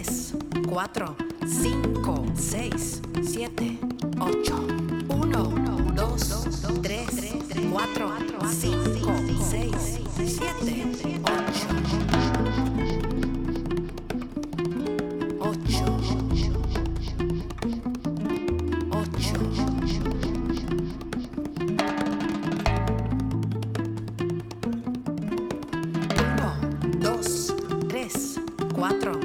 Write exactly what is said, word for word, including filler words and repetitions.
tres, cuatro, cinco, seis, siete, ocho. uno, dos, tres, cuatro, cinco, seis, siete, ocho. ocho. ocho. uno, dos, tres, cuatro,